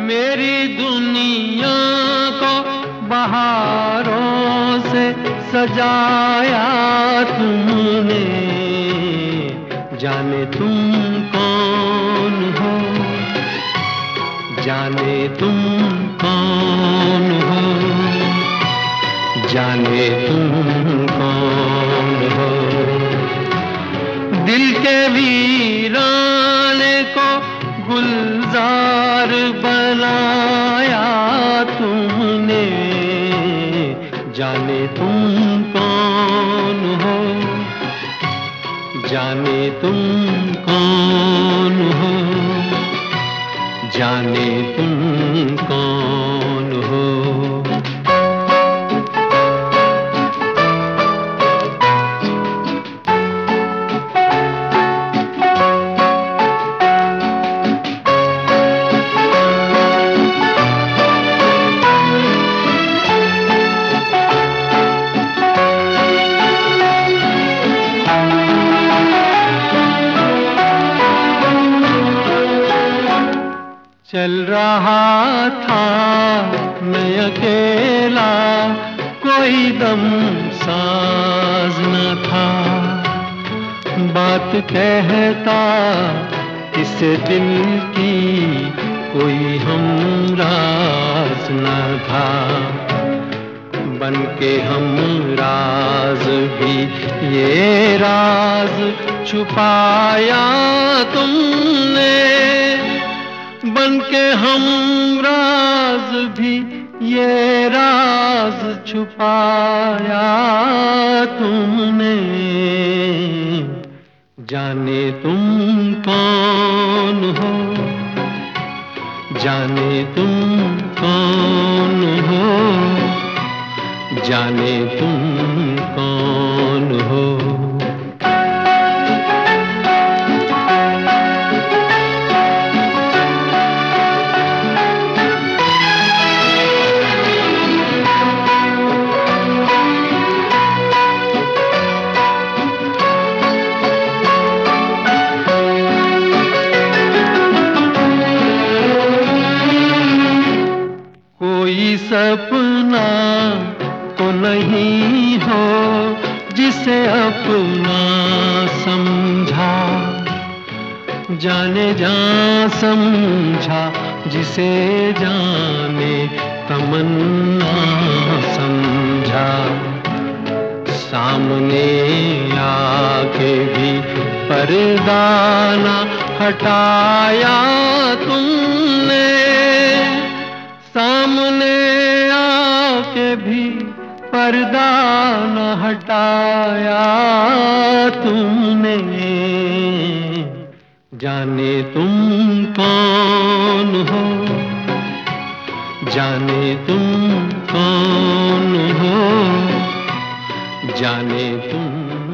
मेरी दुनिया को बहारों से सजाया तुमने, जाने तुम कौन हो, जाने तुम कौन हो, जाने तुम कौन हो। दिल के वीराने को गुलजार बनाया तुमने, जाने तुम कौन हो, जाने तुम कौन हो, जाने तुम कौन हो। चल रहा था मैं अकेला, कोई दम साज न था, बात कहता इस दिल की कोई हमराज न था। बन के हमराज भी ये राज छुपाया तुमने, बन के हमराज भी ये राज छुपाया तुमने, जाने तुम कौन हो, जाने तुम कौन हो, जाने तुम कौन हो। कोई सपना तो नहीं हो जिसे अपना समझा, जाने जा समझा जिसे जाने तमन्ना समझा। सामने आके भी पर्दा न हटाया तुमने, सामने आके भी पर्दा न हटाया तुमने, जाने तुम कौन हो, जाने तुम कौन हो, जाने तुम